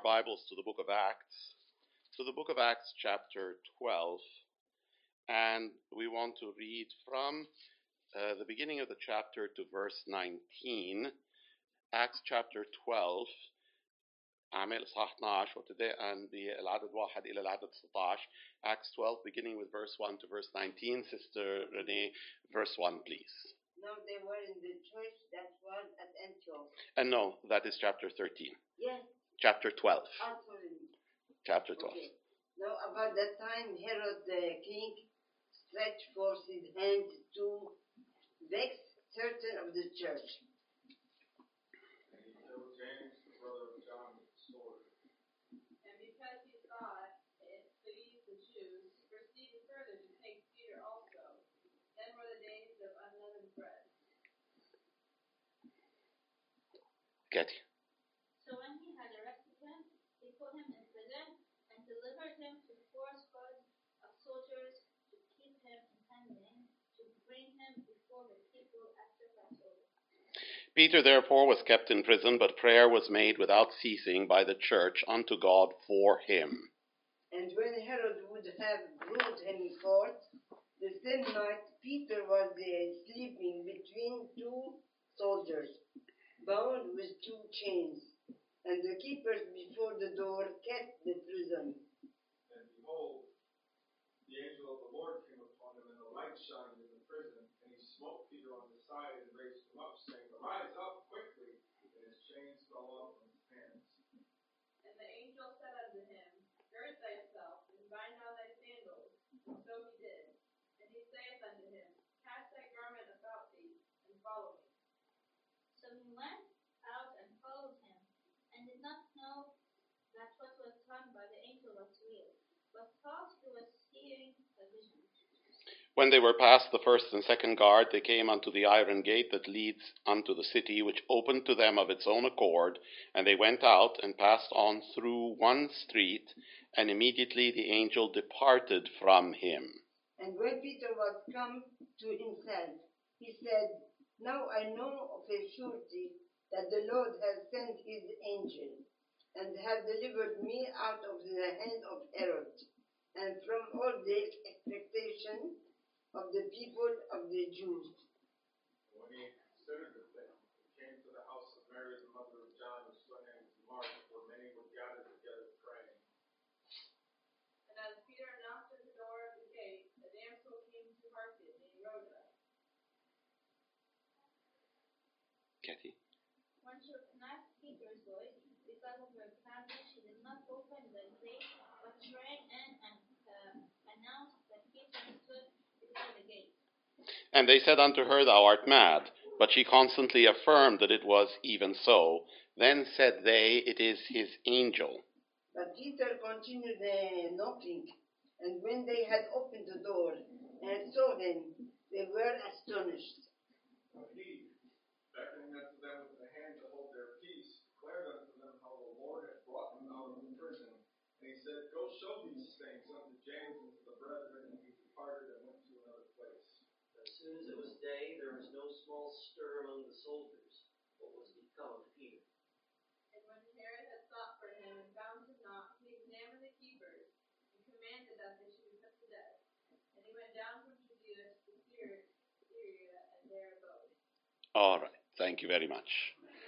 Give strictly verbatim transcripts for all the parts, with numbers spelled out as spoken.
Bibles to the book of Acts, to the book of Acts chapter twelve, and we want to read from uh, the beginning of the chapter to verse nineteen. Acts chapter twelve. أعمال إصحاح اثناشر وابتداء بالعدد واحد إلى العدد ستة عشر. Acts twelve, beginning with verse one to verse nineteen. Sister Renee, verse one, please. No, they were in the church that was at Antioch. And no, that is chapter thirteen. Yes. Chapter twelve. Absolutely. Chapter twelve. Okay. Now, about that time, Herod the king stretched forth his hand to vex certain of the church. And he killed James, the brother of John, with the sword. And because he thought it pleased the Jews, he proceeded further to take Peter also. Then were the days of unleavened bread. Kathy. So when he had arrested him, he put him in prison and delivered him to four squads of soldiers to keep him intending to bring him before the people after Passover. Peter therefore was kept in prison, but prayer was made without ceasing by the church unto God for him. And when Herod would have brought him forth, the same night Peter was there sleeping between two soldiers, bound with two chains, and the keepers before the door kept the prison. And behold, the angel of the Lord came upon him, and a light shined in the prison. And he smote Peter on the side and raised him up, saying, Arise up quickly. And his chains fell off from his hands. And the angel said unto him, Gird thyself, and bind on thy sandals. And so he did. And he saith unto him, Cast thy garment about thee, and follow me. So he went out and followed him, and did not know that what was done by the angel was real, but thought he was seeing a vision. When they were past the first and second guard, they came unto the iron gate that leads unto the city, which opened to them of its own accord, and they went out and passed on through one street, and immediately the angel departed from him. And when Peter was come to himself, he said, Now I know of a surety that the Lord has sent his angel, and has delivered me out of the hand of Herod, and from all the expectation of the people of the Jews. And when he considered the thing, he came to the house of Mary, the mother of John, whose surname was Mark, where many were gathered together praying. And as Peter knocked at the door of the gate, a damsel came to hearken, named Rhoda. Kathy. When she recognized Peter's voice, because of her family, she did not open the gate, but ran in and uh, announced that Peter stood before the gate. And they said unto her, Thou art mad. But she constantly affirmed that it was even so. Then said they, It is his angel. But Peter continued uh, knocking, and when they had opened the door and saw him, they were astonished. But he, beckoning unto them with the hand to hold their peace, declared unto them how the Lord had brought him out of the prison. And he said, Go show these things unto James and to the brethren. And he departed and went to another place. As soon as it was day, there was no small stir among the soldiers. What was become of Peter? And when Herod had sought for him and found him not, he examined the keepers, and commanded that they should be put to death. And he went down from Judea to Syria, Syria and there abode. All right. Thank you very much.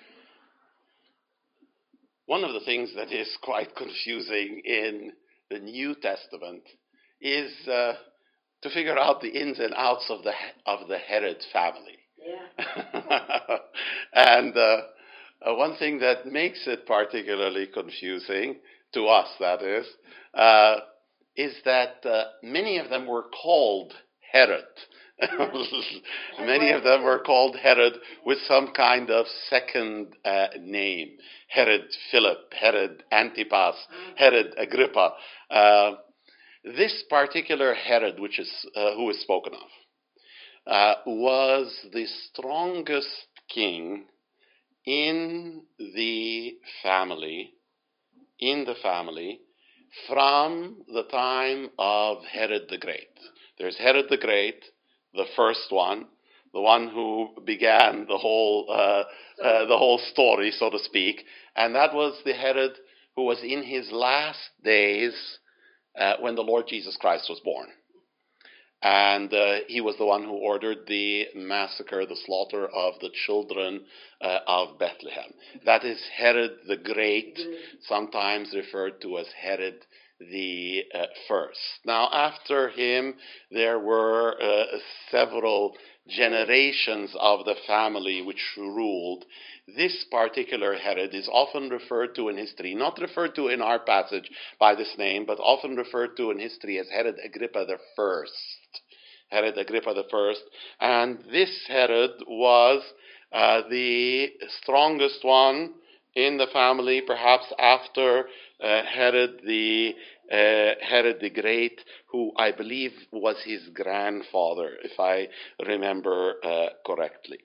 One of the things that is quite confusing in the New Testament is uh, to figure out the ins and outs of the of the Herod family. Yeah. and uh, uh, one thing that makes it particularly confusing, to us that is, uh, is that uh, many of them were called Herod. Many of them were called Herod with some kind of second uh, name. Herod Philip, Herod Antipas, Herod Agrippa. Uh, this particular Herod, which is uh, who is spoken of, uh, was the strongest king in the family, in the family, from the time of Herod the Great. There's Herod the Great, the first one, the one who began the whole uh, uh, the whole story, so to speak, and that was the Herod who was in his last days uh, when the Lord Jesus Christ was born. And uh, he was the one who ordered the massacre, the slaughter of the children uh, of Bethlehem. That is Herod the Great, sometimes referred to as Herod the uh, First. Now, after him, there were uh, several generations of the family which ruled. This particular Herod is often referred to in history, not referred to in our passage by this name, but often referred to in history as Herod Agrippa the First. Herod Agrippa the First. And this Herod was uh, the strongest one in the family, perhaps after uh, Herod the uh, Herod the Great, who I believe was his grandfather, if I remember uh, correctly.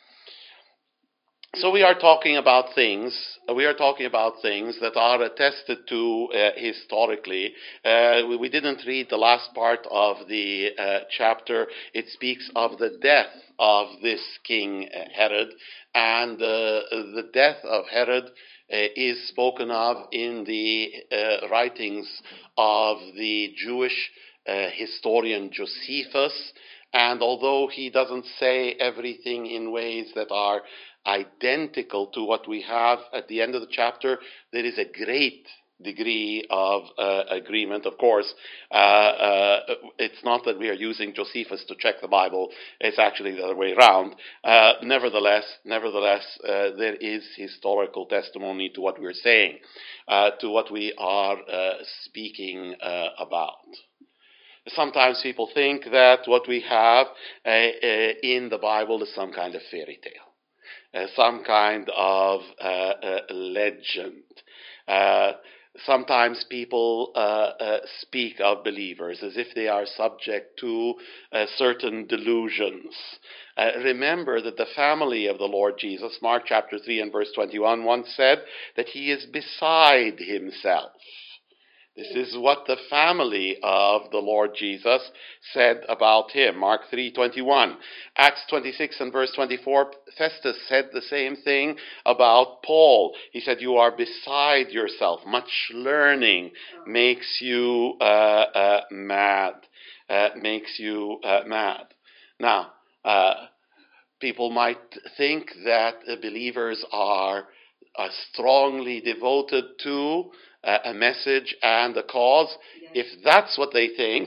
So we are talking about things, we are talking about things that are attested to uh, historically. Uh, we, we didn't read the last part of the uh, chapter. It speaks of the death of this king uh, Herod, and uh, the death of Herod uh, is spoken of in the uh, writings of the Jewish uh, historian Josephus. And although he doesn't say everything in ways that are identical to what we have at the end of the chapter, there is a great degree of uh, agreement. Of course, uh, uh, it's not that we are using Josephus to check the Bible. It's actually the other way around. Uh, nevertheless, nevertheless, uh, there is historical testimony to what we're saying, uh, to what we are uh, speaking uh, about. Sometimes people think that what we have uh, uh, in the Bible is some kind of fairy tale. Uh, some kind of uh, uh, legend. Uh, sometimes people uh, uh, speak of believers as if they are subject to uh, certain delusions. Uh, remember that the family of the Lord Jesus, Mark chapter three and verse twenty-one, once said that he is beside himself. This is what the family of the Lord Jesus said about him. Mark three twenty-one. Acts twenty-six and verse twenty-four, Festus said the same thing about Paul. He said, you are beside yourself. Much learning makes you uh, uh, mad. Uh, makes you uh, mad. Now, uh, people might think that uh, believers are uh, strongly devoted to Uh, a message and a cause. Yes. If that's what they think,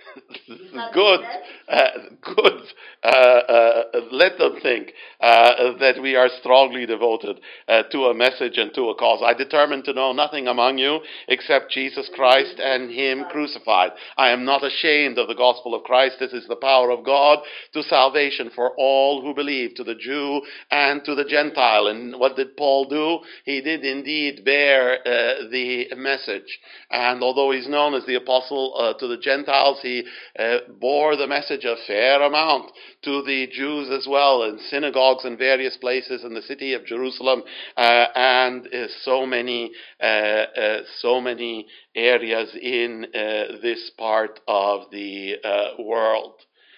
good, uh, good. Uh, uh, let them think uh, that we are strongly devoted uh, to a message and to a cause. I determined to know nothing among you except Jesus Christ and him crucified. I am not ashamed of the gospel of Christ. This is the power of God to salvation for all who believe, to the Jew and to the Gentile. And what did Paul do? He did indeed bear uh, the message. And although he's known as the apostle uh, to the Gentiles, he uh, bore the message a fair amount to the Jews as well, in synagogues in various places in the city of Jerusalem, uh, and uh, so many, uh, uh, so many areas in uh, this part of the uh, world.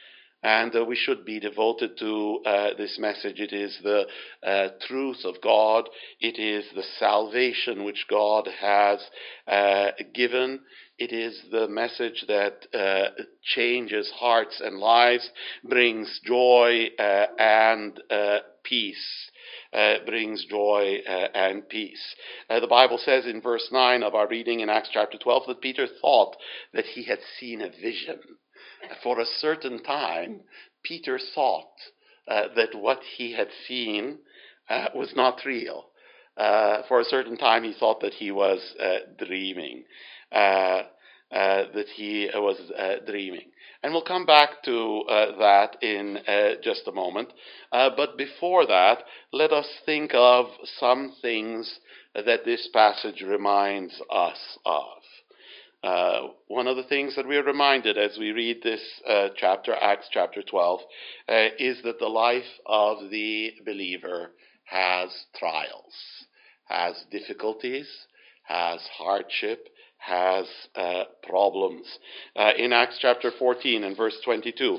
And uh, we should be devoted to uh, this message. It is the uh, truth of God. It is the salvation which God has uh, given. It is the message that uh, changes hearts and lives, brings joy uh, and uh, peace. Uh, brings joy uh, and peace. Uh, the Bible says in verse nine of our reading in Acts chapter twelve that Peter thought that he had seen a vision. For a certain time, Peter thought uh, that what he had seen uh, was not real. Uh, for a certain time, he thought that he was uh, dreaming, uh, uh, that he was uh, dreaming. And we'll come back to uh, that in uh, just a moment. Uh, but before that, let us think of some things that this passage reminds us of. Uh, one of the things that we are reminded as we read this uh, chapter, Acts chapter twelve, uh, is that the life of the believer has trials, has difficulties, has hardship, has uh, problems. Uh, in Acts chapter fourteen and verse twenty-two,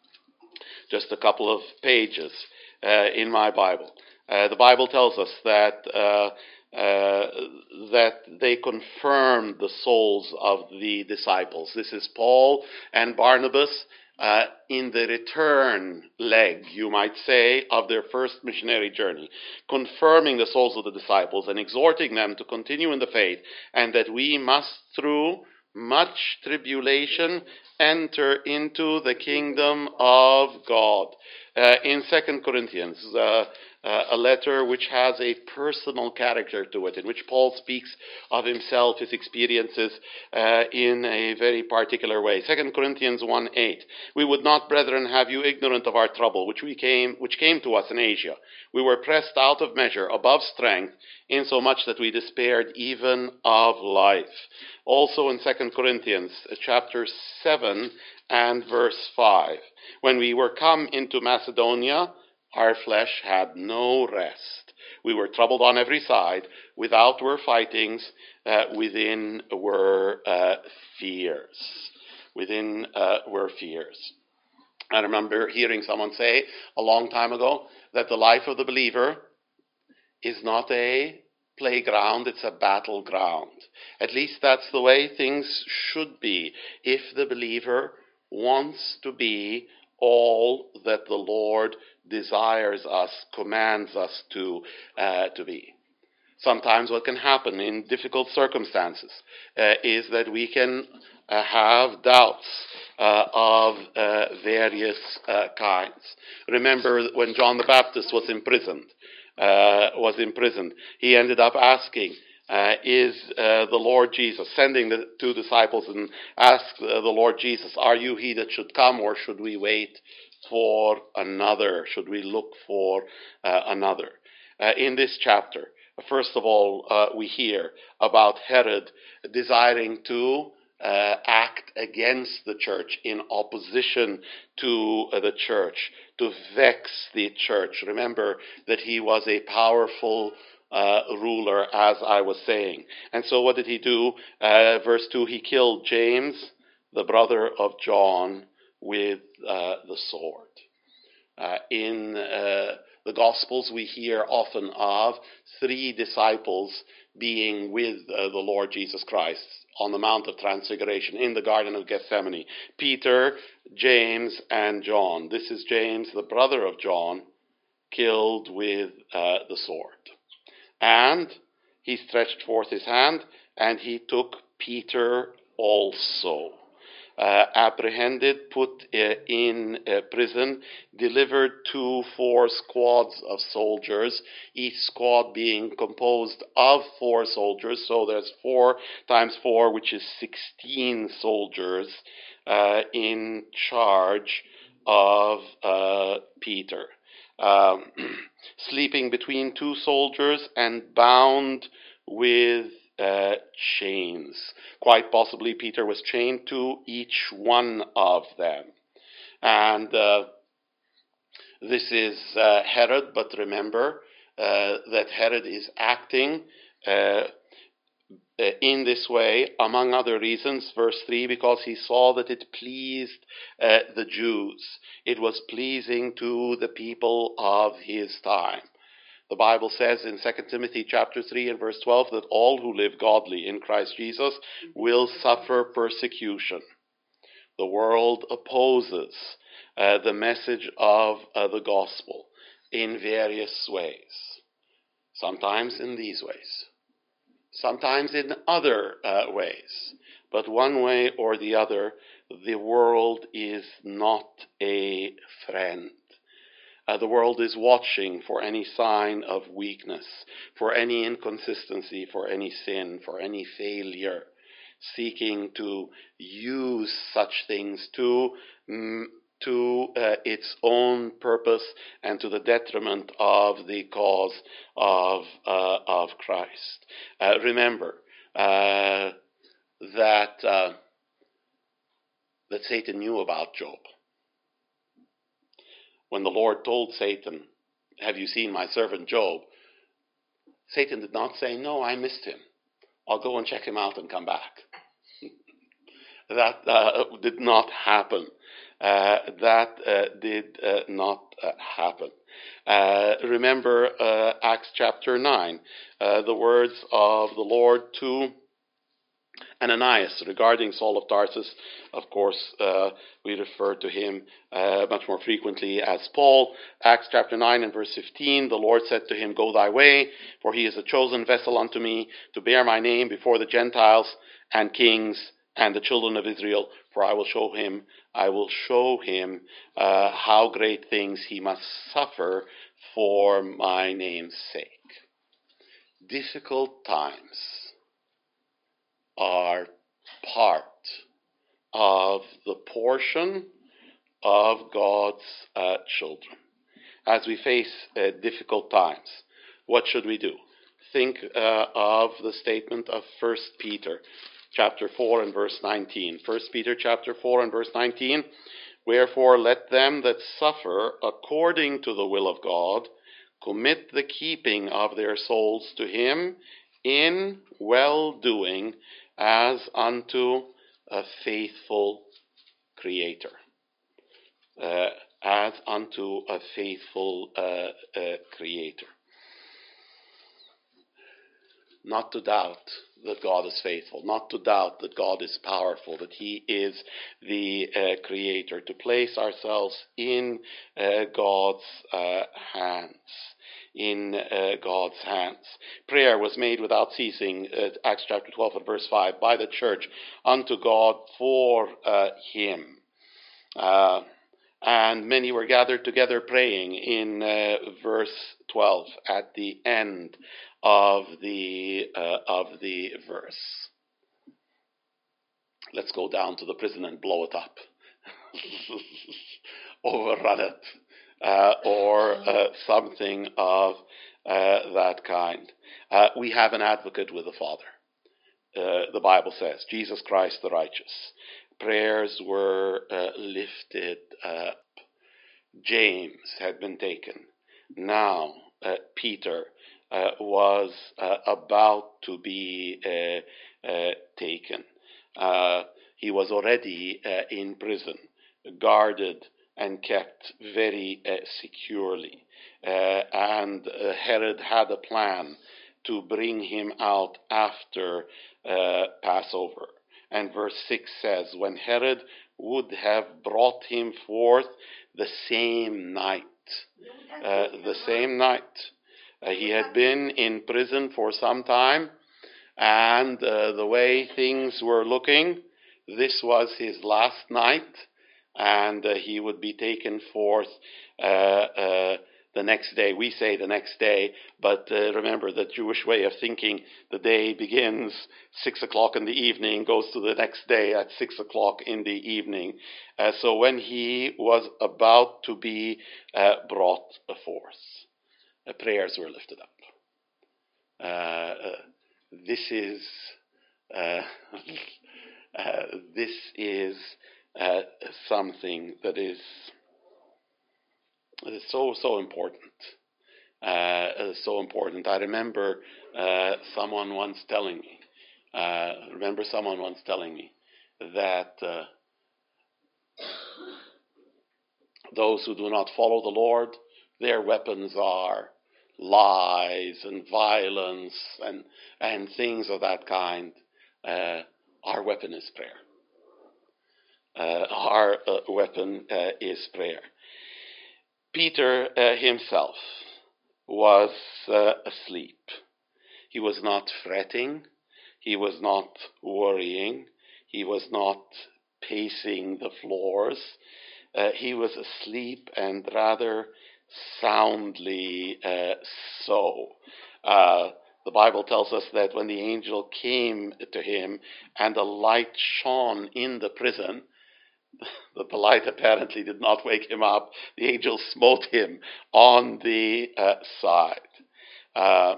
just a couple of pages uh, in my Bible, uh, the Bible tells us that uh, uh, that they confirmed the souls of the disciples. This is Paul and Barnabas uh, in the return leg, you might say, of their first missionary journey, confirming the souls of the disciples and exhorting them to continue in the faith, and that we must, through much tribulation, enter into the kingdom of God. Uh, in Second Corinthians, uh, uh, a letter which has a personal character to it, in which Paul speaks of himself, his experiences, uh, in a very particular way. Second Corinthians one eight. We would not, brethren, have you ignorant of our trouble, which we came, which came to us in Asia. We were pressed out of measure, above strength, insomuch that we despaired even of life. Also in Second Corinthians, chapter seven and verse five. When we were come into Macedonia, our flesh had no rest. We were troubled on every side. Without were fightings, uh, within were uh, fears. Within uh, were fears. I remember hearing someone say a long time ago that the life of the believer is not a playground, it's a battleground. At least that's the way things should be if the believer wants to be all that the Lord desires us, commands us to, uh, to be. Sometimes what can happen in difficult circumstances uh, is that we can uh, have doubts uh, of uh, various uh, kinds. Remember when John the Baptist was imprisoned, uh, was imprisoned, he ended up asking, Uh, is uh, the Lord Jesus, sending the two disciples and asked uh, the Lord Jesus, are you he that should come, or should we wait for another? Should we look for uh, another? Uh, in this chapter, first of all, uh, we hear about Herod desiring to uh, act against the church, in opposition to uh, the church, to vex the church. Remember that he was a powerful Uh, ruler, as I was saying. And so what did he do? Uh, verse two, he killed James, the brother of John, with uh, the sword. Uh, in uh, the Gospels, we hear often of three disciples being with uh, the Lord Jesus Christ on the Mount of Transfiguration in the Garden of Gethsemane. Peter, James, and John. This is James, the brother of John, killed with uh, the sword. And he stretched forth his hand, and he took Peter also, uh, apprehended, put uh, in uh, prison, delivered to four squads of soldiers, each squad being composed of four soldiers. So there's four times four, which is sixteen soldiers uh, in charge of uh, Peter. Um, sleeping between two soldiers and bound with uh, chains. Quite possibly Peter was chained to each one of them. And uh, this is uh, Herod, but remember uh, that Herod is acting uh, in this way, among other reasons, verse three, because he saw that it pleased uh, the Jews. It was pleasing to the people of his time. The Bible says in Second Timothy chapter three and verse twelve that all who live godly in Christ Jesus will suffer persecution. The world opposes uh, the message of uh, the gospel in various ways. Sometimes in these ways. Sometimes in other uh, ways. But one way or the other, the world is not a friend. Uh, the world is watching for any sign of weakness, for any inconsistency, for any sin, for any failure, seeking to use such things to mm, to uh, its own purpose and to the detriment of the cause of uh, of Christ. Uh, remember uh, that uh, that Satan knew about Job. When the Lord told Satan, "Have you seen my servant Job?" Satan did not say, "No, I missed him. I'll go and check him out and come back." That uh, did not happen. Uh, that uh, did uh, not uh, happen. Uh, remember uh, Acts chapter nine, uh, the words of the Lord to Ananias regarding Saul of Tarsus. Of course, uh, we refer to him uh, much more frequently as Paul. Acts chapter nine and verse fifteen, the Lord said to him, "Go thy way, for he is a chosen vessel unto me, to bear my name before the Gentiles and kings and the children of Israel, for I will show him, I will show him uh, how great things he must suffer for my name's sake." Difficult times are part of the portion of God's uh, children. As we face uh, difficult times, what should we do? Think uh, of the statement of First Peter chapter four and verse nineteen. First Peter chapter four and verse nineteen, "Wherefore let them that suffer according to the will of God commit the keeping of their souls to him in well-doing as unto a faithful Creator." Uh, as unto a faithful uh, uh, Creator. Not to doubt that God is faithful, not to doubt that God is powerful, that he is the uh, Creator, to place ourselves in uh, God's uh, hands. In uh, God's hands. Prayer was made without ceasing, uh, Acts chapter twelve and verse five, by the church unto God for uh, him. Uh, and many were gathered together praying in uh, verse twelve at the end of the uh, of the verse. Let's go down to the prison and blow it up. Overrun it. Uh, or uh, something of uh, that kind. Uh, we have an advocate with the Father. Uh, the Bible says, Jesus Christ the righteous. Prayers were uh, lifted up. James had been taken. Now uh, Peter uh, was uh, about to be uh, uh, taken. Uh, he was already uh, in prison, guarded and kept very uh, securely. Uh, and uh, Herod had a plan to bring him out after uh, Passover. And verse six says, when Herod would have brought him forth the same night, uh, the same night, uh, he had been in prison for some time, and uh, the way things were looking, this was his last night, and uh, he would be taken forth uh, uh, the next day. We say the next day, but uh, remember the Jewish way of thinking, the day begins six o'clock in the evening, goes to the next day at six o'clock in the evening. Uh, so when he was about to be uh, brought forth, uh, prayers were lifted up. Uh, uh, this is uh, uh, this is uh, something that is It is so, so important. Uh, it is so important. I remember uh, someone once telling me, uh, remember someone once telling me that uh, those who do not follow the Lord, their weapons are lies and violence and, and things of that kind. Uh, our weapon is prayer. Uh, our uh, weapon uh, is prayer. Peter uh, himself was uh, asleep. He was not fretting. He was not worrying. He was not pacing the floors. Uh, he was asleep, and rather soundly uh, so. Uh, the Bible tells us that when the angel came to him and a light shone in the prison, that the light apparently did not wake him up. The angel smote him on the uh, side. Uh,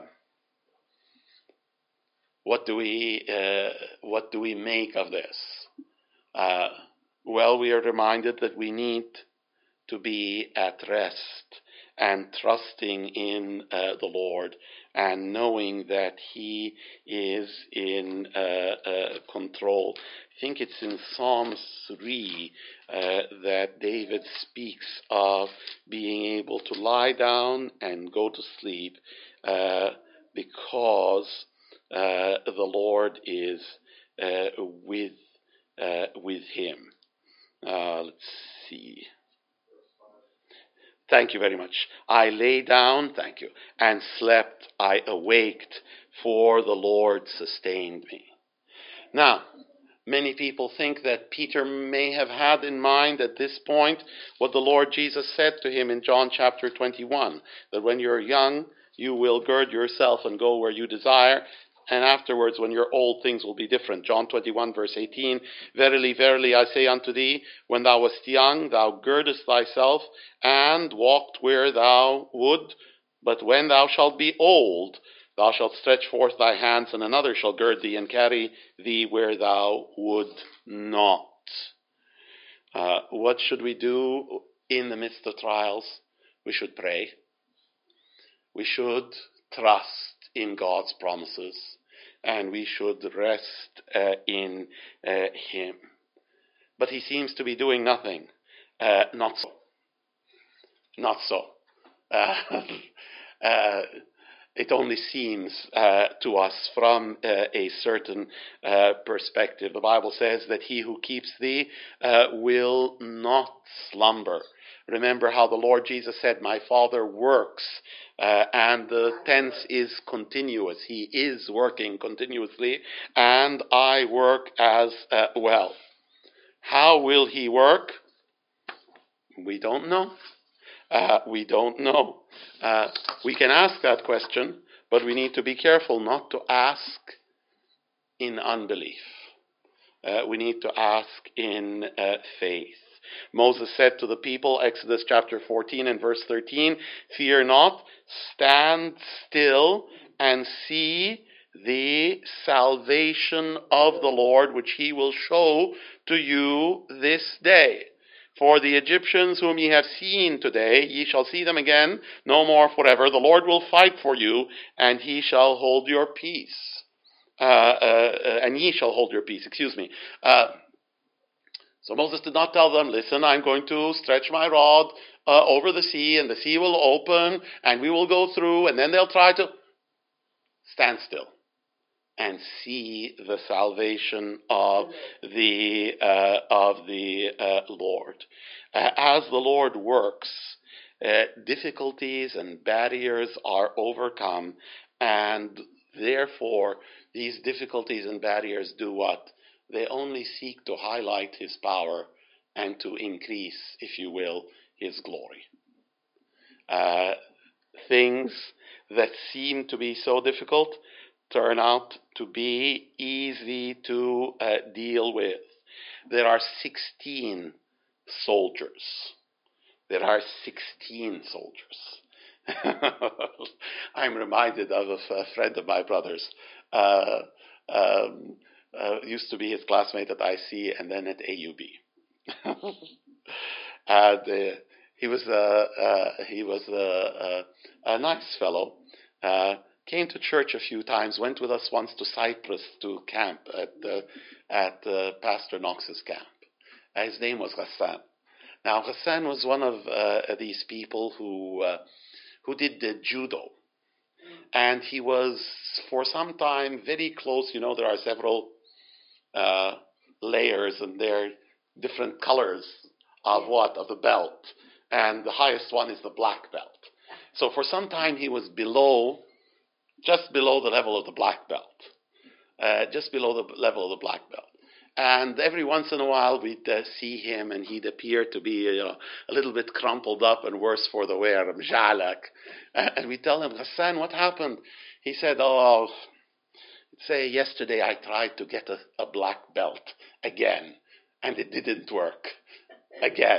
what do we uh, what do we make of this? Uh, well, we are reminded that we need to be at rest and trusting in uh, the Lord and knowing that he is in uh, uh, control. I think it's in Psalm three uh, that David speaks of being able to lie down and go to sleep uh, because uh, the Lord is uh, with uh, with him. Uh, let's see. Thank you very much. I lay down, thank you, and slept. I awaked, for the Lord sustained me. Now, many people think that Peter may have had in mind at this point what the Lord Jesus said to him in John chapter twenty-one, that when you're young, you will gird yourself and go where you desire, and afterwards, when you're old, things will be different. John twenty-one, verse eighteen, Verily, verily, I say unto thee, when thou wast young, thou girdest thyself, and walked where thou would. But when thou shalt be old, thou shalt stretch forth thy hands, and another shall gird thee, and carry thee where thou would not. Uh, what should we do in the midst of trials? We should pray. We should trust in God's promises, and we should rest uh, in uh, him. But he seems to be doing nothing. Uh, not so. Not so. Uh, uh, it only seems uh, to us from uh, a certain uh, perspective. The Bible says that he who keeps thee uh, will not slumber. Remember how the Lord Jesus said, my Father works, uh, and the tense is continuous. He is working continuously, and I work as uh, well. How will he work? We don't know. Uh, we don't know. Uh, we can ask that question, but we need to be careful not to ask in unbelief. Uh, we need to ask in uh, faith. Moses said to the people, Exodus chapter fourteen and verse thirteen, fear not, stand still and see the salvation of the Lord, which he will show to you this day. For the Egyptians whom ye have seen today, ye shall see them again, no more forever. The Lord will fight for you, and he shall hold your peace. Uh, uh, and ye shall hold your peace, excuse me. Uh, So Moses did not tell them, listen, I'm going to stretch my rod uh, over the sea, and the sea will open, and we will go through, and then they'll try to stand still and see the salvation of the uh, of the uh, Lord. Uh, as the Lord works, uh, difficulties and barriers are overcome, and therefore these difficulties and barriers do what? They only seek to highlight his power and to increase, if you will, his glory. Uh, things that seem to be so difficult turn out to be easy to uh, deal with. There are sixteen soldiers. There are sixteen soldiers. I'm reminded of a friend of my brother's. Uh, um, Uh, used to be his classmate at I C and then at A U B. and uh, he was a uh, he was a, a, a nice fellow. Uh, came to church a few times. Went with us once to Cyprus to camp at uh, at uh, Pastor Knox's camp. Uh, his name was Hassan. Now Hassan was one of uh, these people who uh, who did the judo, and he was for some time very close. You know, there are several Uh, layers, and they're different colors of what? Of the belt. And the highest one is the black belt. So for some time he was below, just below the level of the black belt. Uh, just below the level of the black belt. And every once in a while we'd uh, see him, and he'd appear to be you know, a little bit crumpled up and worse for the wear, mjalak. And we tell him, Hassan, what happened? He said, oh, say yesterday I tried to get a, a black belt again, and it didn't work again.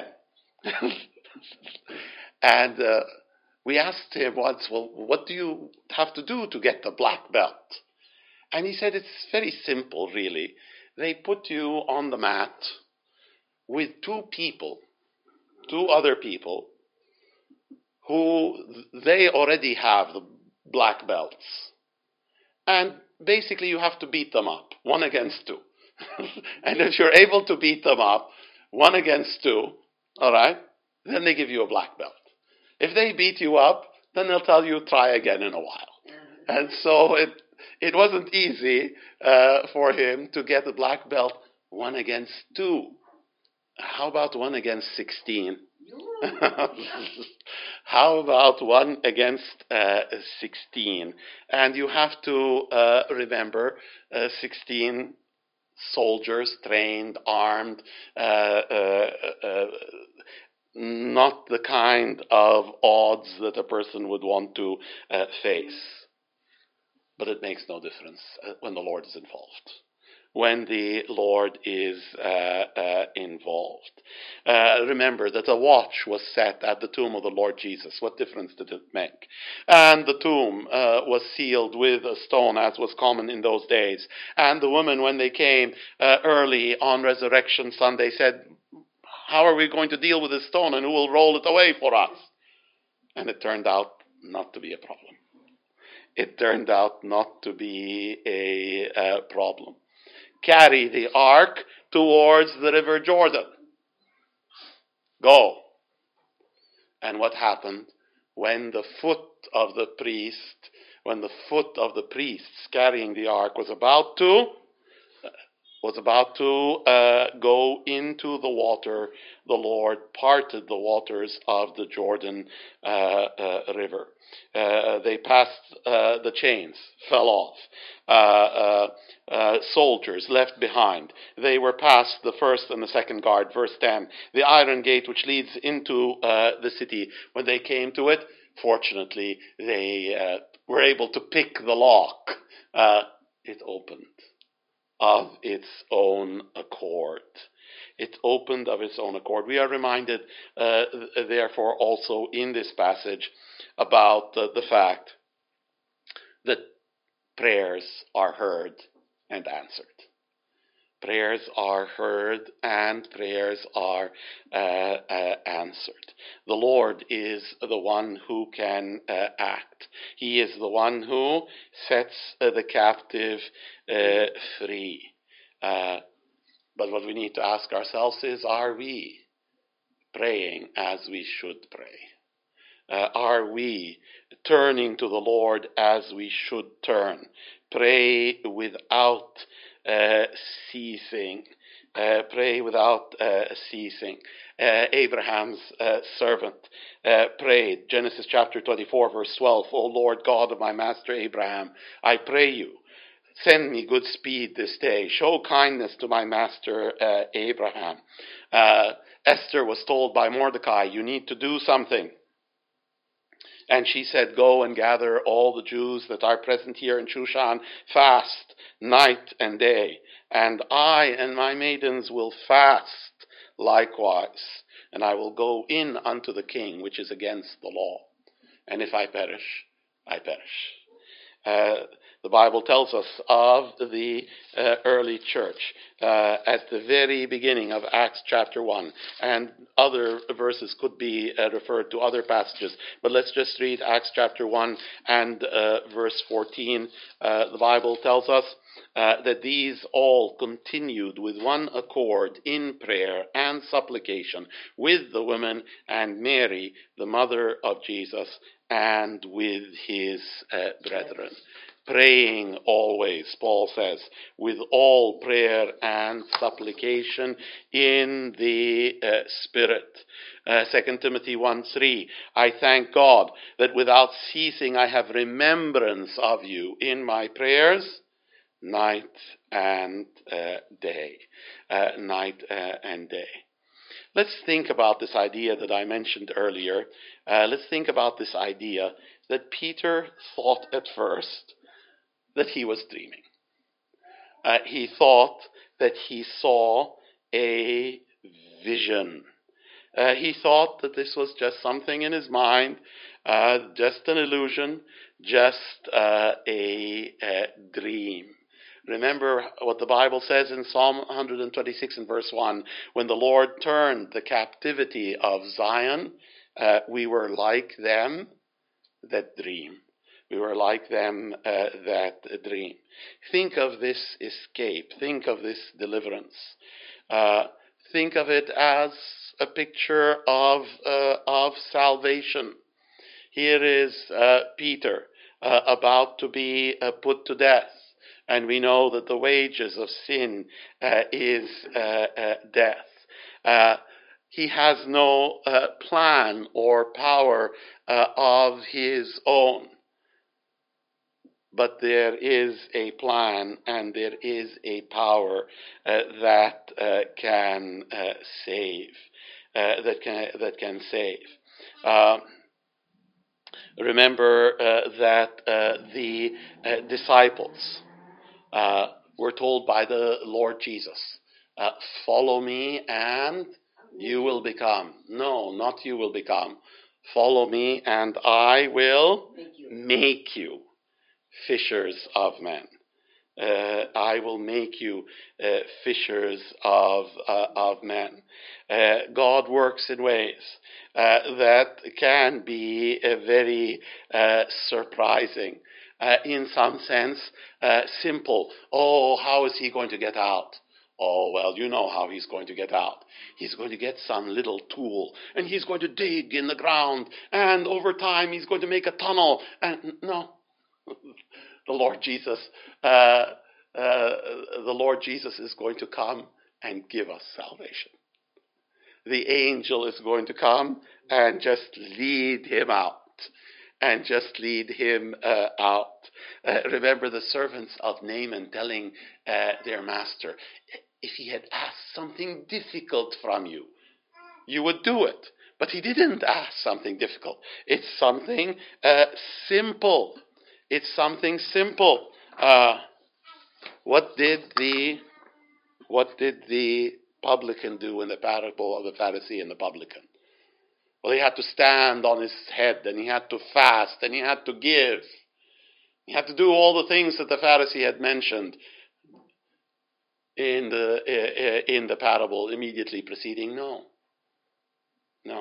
and uh, we asked him once, well, what do you have to do to get the black belt? And he said, it's very simple, really. They put you on the mat with two people, two other people, who they already have the black belts. And basically you have to beat them up, one against two. And if you're able to beat them up, one against two, all right, then they give you a black belt. If they beat you up, then they'll tell you try again in a while. And so it it wasn't easy uh, for him to get a black belt one against two. How about one against sixteen? How about one against uh, sixteen? And you have to uh, remember uh, sixteen soldiers, trained, armed, uh, uh, uh, not the kind of odds that a person would want to uh, face. But it makes no difference uh, when the Lord is involved. When the Lord is uh, uh, involved. Uh, remember that a watch was set at the tomb of the Lord Jesus. What difference did it make? And the tomb uh, was sealed with a stone, as was common in those days. And the women, when they came uh, early on Resurrection Sunday, said, how are we going to deal with this stone, and who will roll it away for us? And it turned out not to be a problem. It turned out not to be a uh, problem. Carry the ark towards the river Jordan. Go. And what happened? When the foot of the priest, when the foot of the priests carrying the ark was about to, was about to uh, go into the water, the Lord parted the waters of the Jordan uh, uh, River. Uh, they passed, uh, the chains fell off. Uh, uh, uh, soldiers left behind. They were past the first and the second guard. Verse ten, the iron gate which leads into uh, the city. When they came to it, fortunately, they uh, were able to pick the lock. Uh, it opened of its own accord. It opened of its own accord. We are reminded, uh, therefore, also in this passage about uh, the fact that prayers are heard and answered. Prayers are heard and prayers are uh, uh, answered. The Lord is the one who can uh, act. He is the one who sets uh, the captive uh, free. Uh, but what we need to ask ourselves is, are we praying as we should pray? Uh, are we turning to the Lord as we should turn? Pray without uh, ceasing. Uh, pray without uh, ceasing. Uh, Abraham's uh, servant uh, prayed, Genesis chapter twenty-four, verse twelve, O Lord God of my master Abraham, I pray you, send me good speed this day. Show kindness to my master uh, Abraham. Uh, Esther was told by Mordecai, you need to do something. And she said, go and gather all the Jews that are present here in Shushan, fast night and day. And I and my maidens will fast likewise. And I will go in unto the king, which is against the law. And if I perish, I perish. Uh, the Bible tells us of the uh, early church uh, at the very beginning of Acts chapter one, and other verses could be uh, referred to other passages, but let's just read Acts chapter one and uh, verse fourteen. Uh, the Bible tells us uh, that these all continued with one accord in prayer and supplication with the women and Mary, the mother of Jesus, and with his uh, brethren. Praying always, Paul says, with all prayer and supplication in the uh, Spirit. Uh, Second Timothy one three, I thank God that without ceasing I have remembrance of you in my prayers, night and uh, day. Uh, night uh, and day. Let's think about this idea that I mentioned earlier. Uh, let's think about this idea that Peter thought at first that he was dreaming. Uh, he thought that he saw a vision. Uh, he thought that this was just something in his mind, uh, just an illusion, just uh, a, a dream. Remember what the Bible says in Psalm one twenty-six and verse one, when the Lord turned the captivity of Zion, uh, we were like them that dream. We were like them uh, that dream. Think of this escape. Think of this deliverance. Uh, think of it as a picture of uh, of salvation. Here is uh, Peter uh, about to be uh, put to death, and we know that the wages of sin uh, is uh, uh, death. Uh, he has no uh, plan or power uh, of his own. But there is a plan and there is a power uh, that uh, can uh, save, uh, that can that can save. Uh, remember uh, that uh, the uh, disciples uh, were told by the Lord Jesus, uh, "Follow me, and you will become." No, not you will become. Follow me, and I will Make you. make you fishers of men. Uh, I will make you uh, fishers of uh, of men. Uh, God works in ways uh, that can be uh, very uh, surprising. Uh, in some sense, uh, simple. Oh, how is he going to get out? Oh, well, you know how he's going to get out. He's going to get some little tool, and he's going to dig in the ground, and over time he's going to make a tunnel. And no. The Lord Jesus, uh, uh, the Lord Jesus is going to come and give us salvation. The angel is going to come and just lead him out, and just lead him uh, out. Uh, remember the servants of Naaman telling uh, their master, if he had asked something difficult from you, you would do it. But he didn't ask something difficult. It's something uh, simple. It's something simple. Uh, what did the what did the publican do in the parable of the Pharisee and the publican? Well, he had to stand on his head, and he had to fast, and he had to give. He had to do all the things that the Pharisee had mentioned in the uh, in the parable immediately preceding. No, no.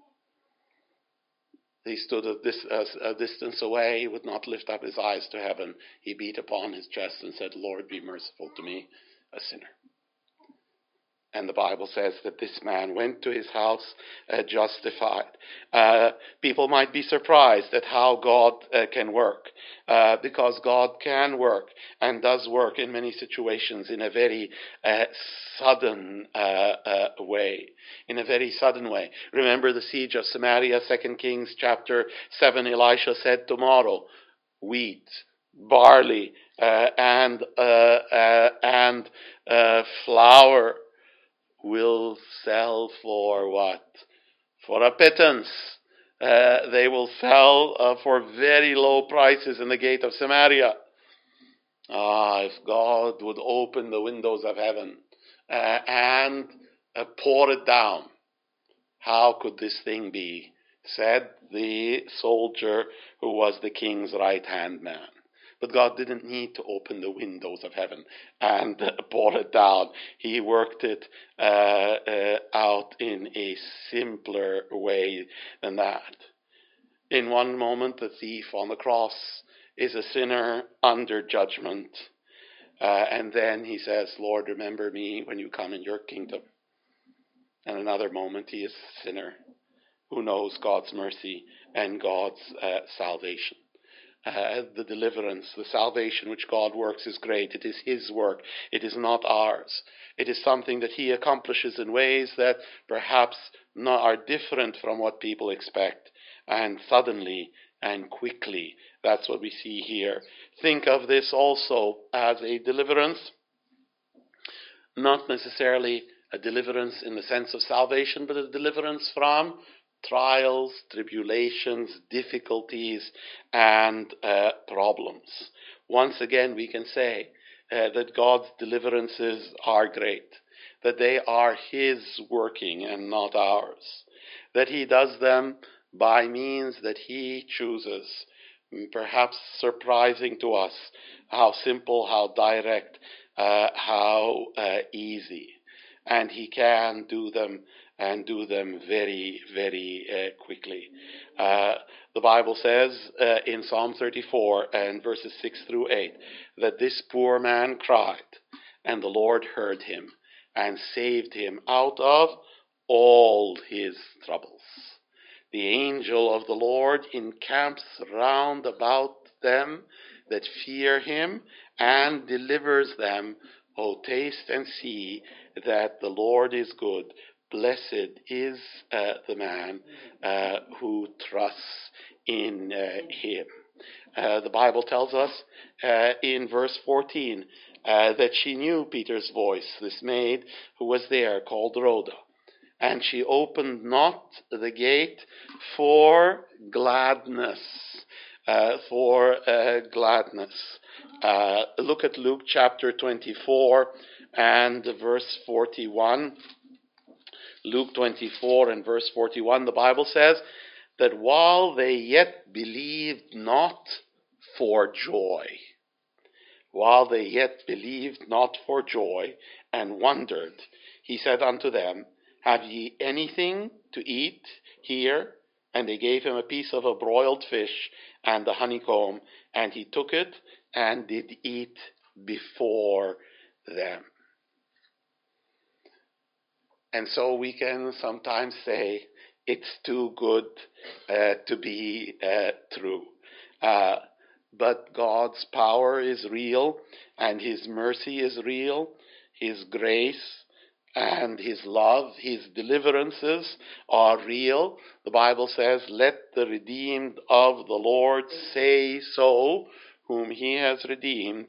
He stood a, dis- a, a distance away, he would not lift up his eyes to heaven. He beat upon his chest and said, Lord, be merciful to me, a sinner. And the Bible says that this man went to his house uh, justified. Uh, people might be surprised at how God uh, can work, uh, because God can work and does work in many situations in a very uh, sudden uh, uh, way. In a very sudden way. Remember the siege of Samaria, Second Kings chapter seven. Elisha said, tomorrow, wheat, barley, uh, and uh, uh, and uh, flour will sell for what? For a pittance. Uh, they will sell uh, for very low prices in the gate of Samaria. Ah, if God would open the windows of heaven uh, and uh, pour it down, how could this thing be? Said the soldier who was the king's right-hand man. But God didn't need to open the windows of heaven and uh, pour it down. He worked it uh, uh, out in a simpler way than that. In one moment, the thief on the cross is a sinner under judgment. Uh, and then he says, Lord, remember me when you come in your kingdom. And another moment, he is a sinner who knows God's mercy and God's uh, salvation. Uh, the deliverance, the salvation which God works is great. It is His work. It is not ours. It is something that He accomplishes in ways that perhaps not, are different from what people expect. And suddenly and quickly, that's what we see here. Think of this also as a deliverance, not necessarily a deliverance in the sense of salvation, but a deliverance from trials, tribulations, difficulties, and uh, problems. Once again, we can say uh, that God's deliverances are great, that they are His working and not ours, that He does them by means that He chooses, perhaps surprising to us, how simple, how direct, uh, how uh, easy. And He can do them and do them very, very uh, quickly. Uh, the Bible says uh, in Psalm thirty-four and verses six through eight that this poor man cried, and the Lord heard him and saved him out of all his troubles. The angel of the Lord encamps round about them that fear him and delivers them. O taste and see that the Lord is good. Blessed is uh, the man uh, who trusts in uh, him. Uh, the Bible tells us uh, in verse fourteen uh, that she knew Peter's voice, this maid who was there called Rhoda. And she opened not the gate for gladness. Uh, for uh, gladness. Uh, look at Luke chapter twenty-four and verse forty-one. Luke twenty-four and verse forty-one, the Bible says that while they yet believed not for joy, while they yet believed not for joy and wondered, he said unto them, Have ye anything to eat here? And they gave him a piece of a broiled fish and the honeycomb, and he took it and did eat before them. And so we can sometimes say, it's too good uh, to be uh, true. Uh, but God's power is real, and his mercy is real, his grace and his love, his deliverances are real. The Bible says, let the redeemed of the Lord say so, whom he has redeemed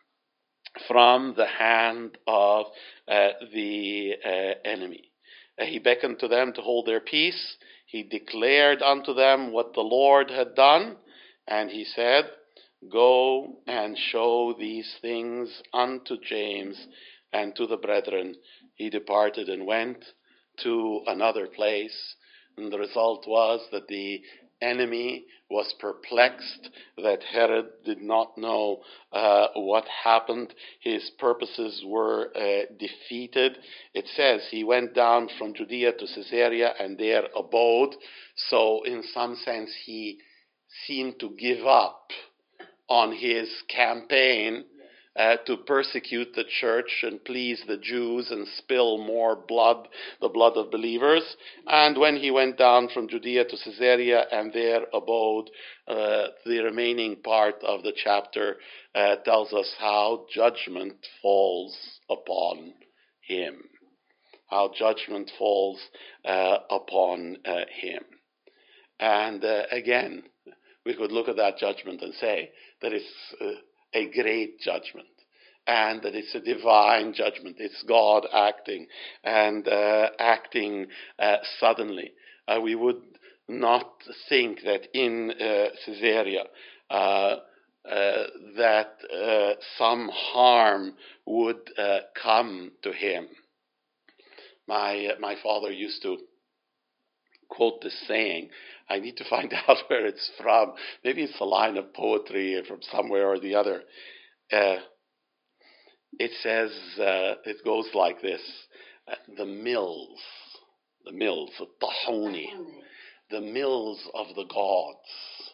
from the hand of uh, the uh, enemy. Uh, he beckoned to them to hold their peace. He declared unto them what the Lord had done, and he said, Go and show these things unto James and to the brethren. He departed and went to another place, and the result was that the enemy was perplexed, that Herod did not know uh, what happened. His purposes were uh, defeated. It says he went down from Judea to Caesarea and there abode. So in some sense he seemed to give up on his campaign uh, to persecute the church and please the Jews and spill more blood, the blood of believers. And when he went down from Judea to Caesarea and there abode, uh, the remaining part of the chapter uh, tells us how judgment falls upon him. How judgment falls uh, upon uh, him. And uh, again, we could look at that judgment and say that it's uh, a great judgment, and that it's a divine judgment. It's God acting, and uh, acting uh, suddenly. Uh, we would not think that in uh, Caesarea uh, uh, that uh, some harm would uh, come to him. My uh, my father used to quote this saying. I need to find out where it's from. Maybe it's a line of poetry from somewhere or the other. Uh, it says, uh, it goes like this. Uh, the mills, the mills, the tahoni, the mills of the gods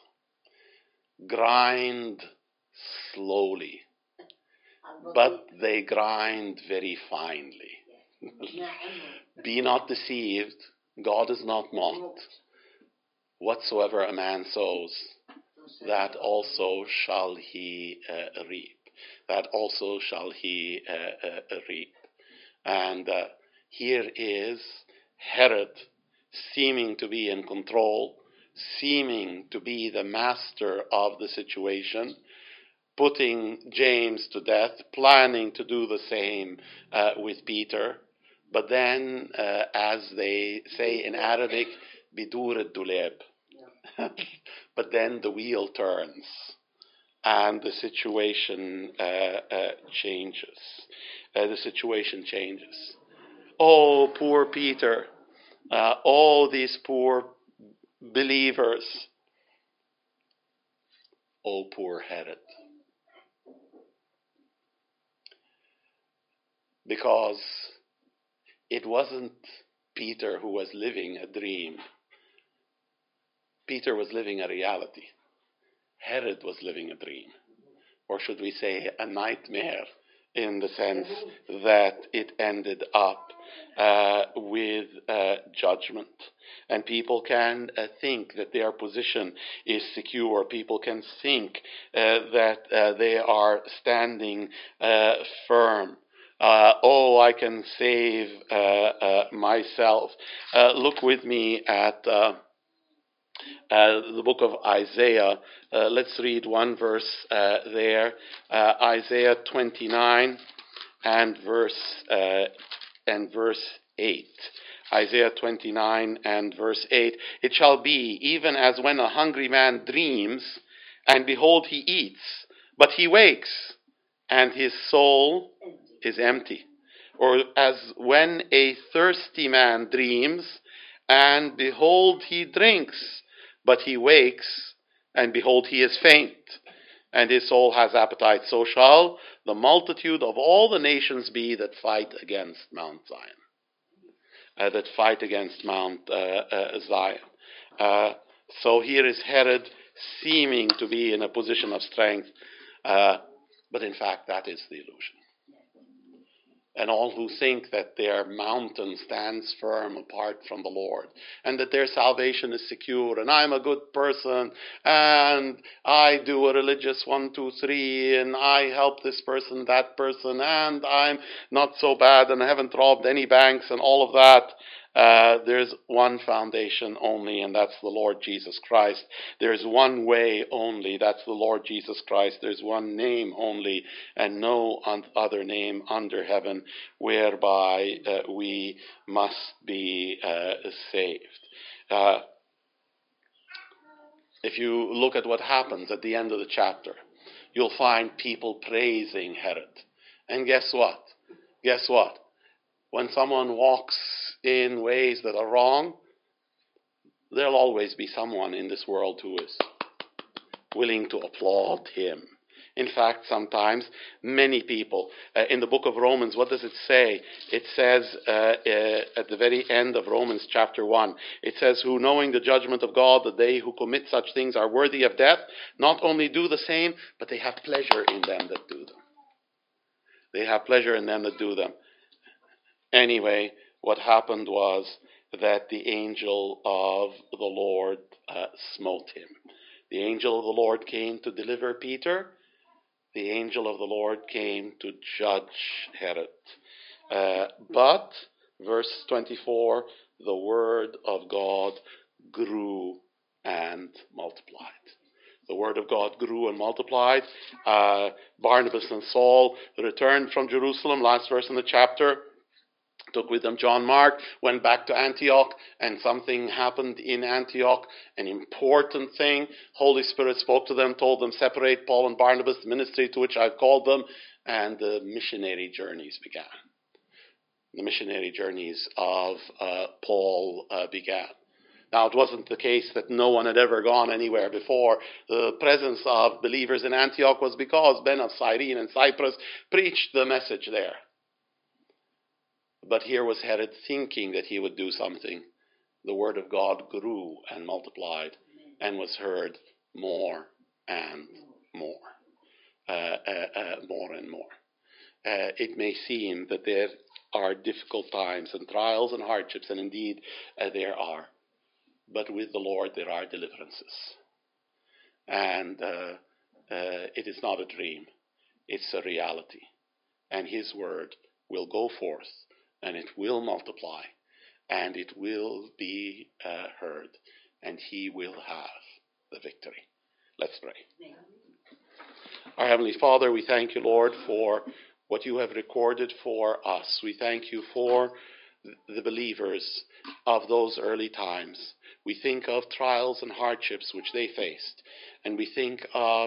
grind slowly, but they grind very finely. Be not deceived. God is not mocked. Whatsoever a man sows, that also shall he uh, reap. That also shall he uh, uh, reap. And uh, here is Herod seeming to be in control, seeming to be the master of the situation, putting James to death, planning to do the same uh, with Peter. But then, uh, as they say in Arabic, bidur ad-dulab. But then the wheel turns, and the situation uh, uh, changes. Uh, the situation changes. Oh, poor Peter. Uh, all these poor believers. Oh, poor Herod. Because it wasn't Peter who was living a dream. Peter was living a reality. Herod was living a dream. Or should we say a nightmare, in the sense that it ended up uh, with uh, judgment. And people can uh, think that their position is secure. People can think uh, that uh, they are standing uh, firm. Uh, oh, I can save uh, uh, myself. Uh, look with me at uh, uh, the book of Isaiah. Uh, let's read one verse uh, there. Uh, Isaiah twenty-nine and verse uh, and verse eight. Isaiah twenty-nine and verse eight. It shall be even as when a hungry man dreams, and behold, he eats, but he wakes, and his soul is empty. Or as when a thirsty man dreams, and behold, he drinks, but he wakes, and behold, he is faint, and his soul has appetite. So shall the multitude of all the nations be that fight against Mount Zion, uh, that fight against Mount uh, uh, Zion. Uh, so here is Herod seeming to be in a position of strength, uh, but in fact that is the illusion. And all who think that their mountain stands firm apart from the Lord, and that their salvation is secure, and I'm a good person, and I do a religious one, two, three, and I help this person, that person, and I'm not so bad, and I haven't robbed any banks, and all of that. Uh, there's one foundation only, and that's the Lord Jesus Christ. There's one way only, that's the Lord Jesus Christ. There's one name only, and no other name under heaven whereby uh, we must be uh, saved. Uh, if you look at what happens at the end of the chapter, you'll find people praising Herod. And guess what? Guess what? When someone walks in ways that are wrong, there'll always be someone in this world who is willing to applaud him. In fact, sometimes many people, uh, in the book of Romans, what does it say? It says uh, uh, at the very end of Romans chapter one, it says, who knowing the judgment of God, that they who commit such things are worthy of death, not only do the same, but they have pleasure in them that do them. They have pleasure in them that do them. Anyway, what happened was that the angel of the Lord uh, smote him. The angel of the Lord came to deliver Peter. The angel of the Lord came to judge Herod. Uh, but, verse twenty-four, the word of God grew and multiplied. The word of God grew and multiplied. Uh, Barnabas and Saul returned from Jerusalem, last verse in the chapter. Took with them John Mark, went back to Antioch, and something happened in Antioch, an important thing. Holy Spirit spoke to them, told them, separate Paul and Barnabas, the ministry to which I've called them, and the missionary journeys began. The missionary journeys of uh, Paul uh, began. Now, it wasn't the case that no one had ever gone anywhere before. The presence of believers in Antioch was because Ben of Cyrene and Cyprus preached the message there. But here was Herod thinking that he would do something. The word of God grew and multiplied and was heard more and more. Uh, uh, uh, more and more. Uh, it may seem that there are difficult times and trials and hardships, and indeed uh, there are. But with the Lord there are deliverances. And uh, uh, it is not a dream. It's a reality. And His word will go forth. And it will multiply, and it will be uh, heard, and He will have the victory. Let's pray. Our Heavenly Father, we thank You, Lord, for what You have recorded for us. We thank You for the believers of those early times. We think of trials and hardships which they faced, and we think of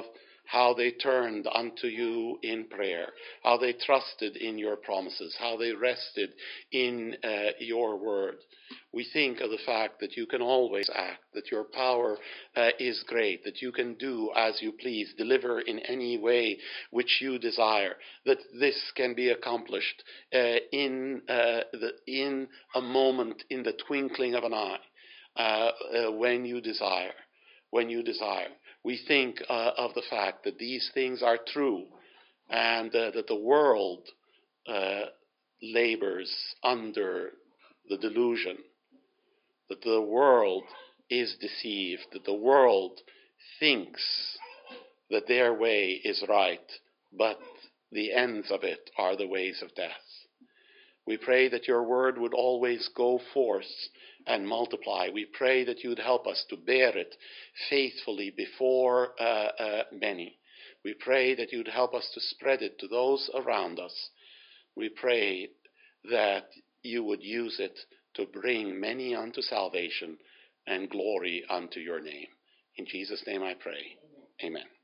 how they turned unto you in prayer, how they trusted in your promises, how they rested in uh, your word. We think of the fact that you can always act, that your power uh, is great, that you can do as you please, deliver in any way which you desire, that this can be accomplished uh, in, uh, the, in a moment, in the twinkling of an eye, uh, uh, when you desire, when you desire. We think uh, of the fact that these things are true and uh, that the world uh, labors under the delusion, that the world is deceived, that the world thinks that their way is right, but the ends of it are the ways of death. We pray that your word would always go forth and multiply. We pray that you would help us to bear it faithfully before uh, uh, many. We pray that you would help us to spread it to those around us. We pray that you would use it to bring many unto salvation and glory unto your name. In Jesus' name I pray. Amen.